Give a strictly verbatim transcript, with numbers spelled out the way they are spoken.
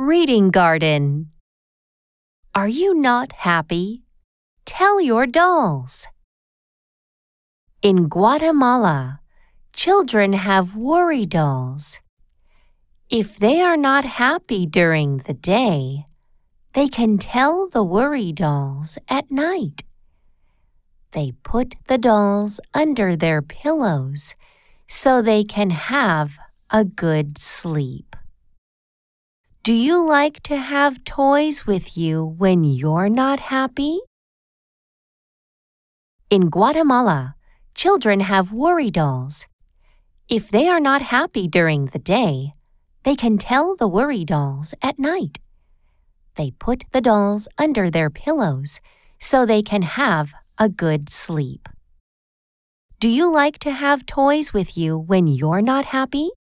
Reading Garden. Are you not happy? Tell your dolls. In Guatemala, children have worry dolls. If they are not happy during the day, they can tell the worry dolls at night. They put the dolls under their pillows so they can have a good sleep. Do you like to have toys with you when you're not happy? In Guatemala, children have worry dolls. If they are not happy during the day, they can tell the worry dolls at night. They put the dolls under their pillows so they can have a good sleep. Do you like to have toys with you when you're not happy?